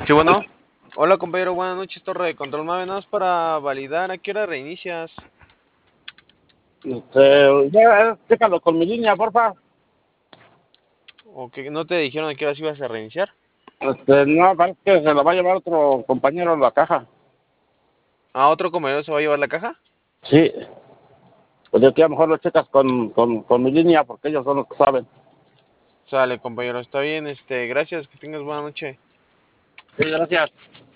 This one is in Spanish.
Sí, bueno. Hola, compañero. Buenas noches, torre de control. Nada más para validar. ¿A qué hora reinicias? Chécalo con mi línea, porfa. ¿O que no te dijeron a qué horas ibas a reiniciar? No, parece que se lo va a llevar otro compañero a la caja. ¿A otro compañero se va a llevar la caja? Sí, pues yo que a lo mejor lo checas con mi línea porque ellos son los que saben. Sale, compañero. Está bien. Gracias. Que tengas buena noche. Sí, gracias.